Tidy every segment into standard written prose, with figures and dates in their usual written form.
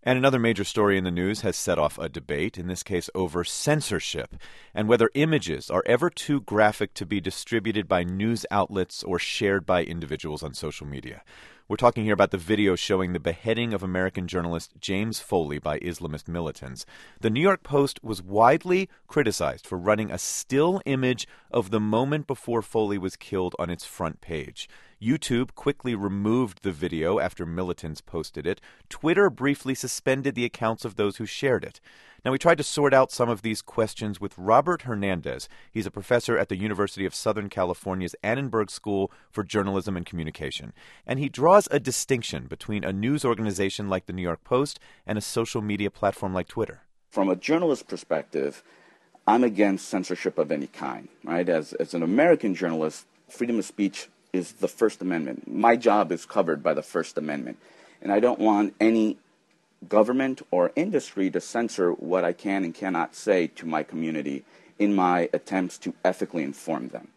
And another major story in the news has set off a debate, in this case over censorship, and whether images are ever too graphic to be distributed by news outlets or shared by individuals on social media. We're talking here about the video showing the beheading of American journalist James Foley by Islamist militants. The New York Post was widely criticized for running a still image of the moment before Foley was killed on its front page. YouTube quickly removed the video after militants posted it. Twitter briefly suspended the accounts of those who shared it. Now, we tried to sort out some of these questions with Robert Hernandez. He's a professor at the University of Southern California's Annenberg School for Journalism and Communication. And he draws a distinction between a news organization like the New York Post and a social media platform like Twitter. From a journalist perspective, I'm against censorship of any kind, right? As an American journalist, freedom of speech is the First Amendment. My job is covered by the First Amendment. And I don't want any government or industry to censor what I can and cannot say to my community in my attempts to ethically inform them.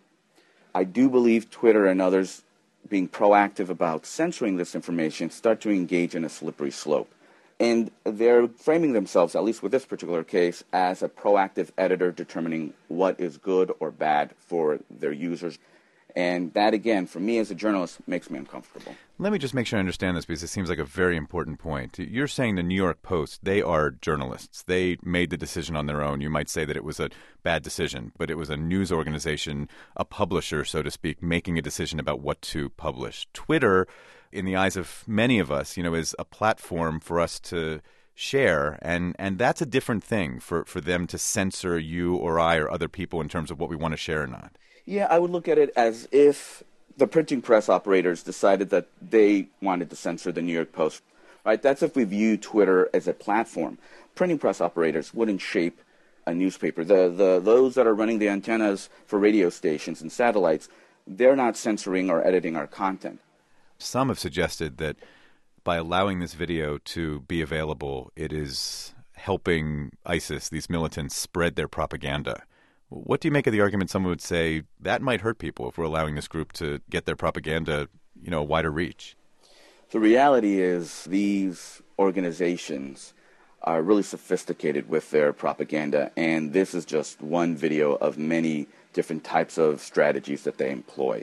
I do believe Twitter and others being proactive about censoring this information start to engage in a slippery slope. And they're framing themselves, at least with this particular case, as a proactive editor determining what is good or bad for their users. And that, again, for me as a journalist, makes me uncomfortable. Let me just make sure I understand this, because it seems like a very important point. You're saying the New York Post, they are journalists. They made the decision on their own. You might say that it was a bad decision, but it was a news organization, a publisher, so to speak, making a decision about what to publish. Twitter, in the eyes of many of us, is a platform for us to share, and that's a different thing for them to censor you or I or other people in terms of what we want to share or not. Yeah, I would look at it as if the printing press operators decided that they wanted to censor the New York Post, right? That's if we view Twitter as a platform. Printing press operators wouldn't shape a newspaper. Those that are running the antennas for radio stations and satellites, they're not censoring or editing our content. Some have suggested that by allowing this video to be available, it is helping ISIS, these militants, spread their propaganda. What do you make of the argument someone would say that might hurt people if we're allowing this group to get their propaganda, a wider reach? The reality is these organizations are really sophisticated with their propaganda, and this is just one video of many different types of strategies that they employ.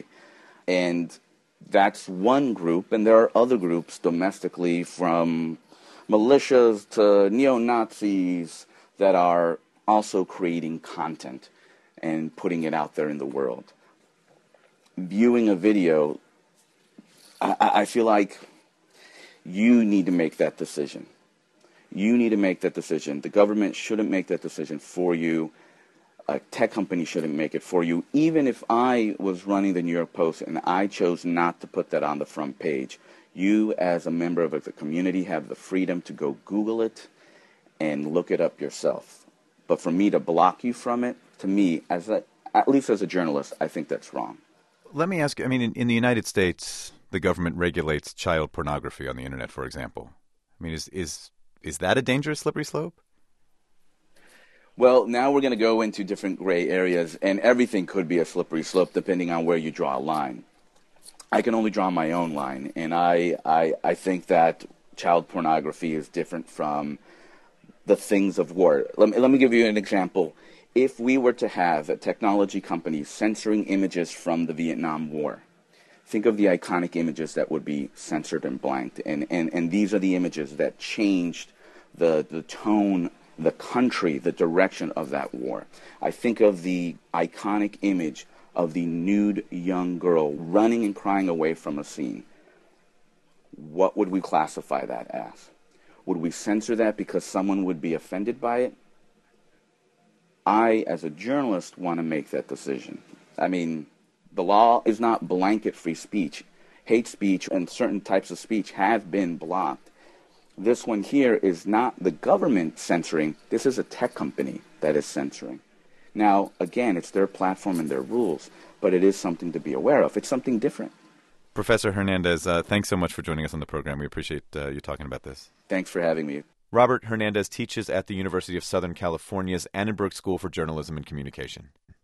And that's one group, and there are other groups domestically, from militias to neo-Nazis, that are also creating content and putting it out there in the world. Viewing a video, I feel like you need to make that decision. You need to make that decision. The government shouldn't make that decision for you. A tech company shouldn't make it for you. Even if I was running the New York Post and I chose not to put that on the front page, you as a member of the community have the freedom to go Google it and look it up yourself. But for me to block you from it, to me, at least as a journalist, I think that's wrong. Let me ask you, in the United States, the government regulates child pornography on the internet, for example. Is that a dangerous slippery slope? Well, now we're going to go into different gray areas, and everything could be a slippery slope depending on where you draw a line. I can only draw my own line, and I think that child pornography is different from the things of war. Let me give you an example. If we were to have a technology company censoring images from the Vietnam War, think of the iconic images that would be censored and blanked. And these are the images that changed the tone, the country, the direction of that war. I think of the iconic image of the nude young girl running and crying away from a scene. What would we classify that as? Would we censor that because someone would be offended by it? I, as a journalist, want to make that decision. The law is not blanket free speech. Hate speech and certain types of speech have been blocked. This one here is not the government censoring. This is a tech company that is censoring. Now, again, it's their platform and their rules, but it is something to be aware of. It's something different. Professor Hernandez, thanks so much for joining us on the program. We appreciate you talking about this. Thanks for having me. Robert Hernandez teaches at the University of Southern California's Annenberg School for Journalism and Communication.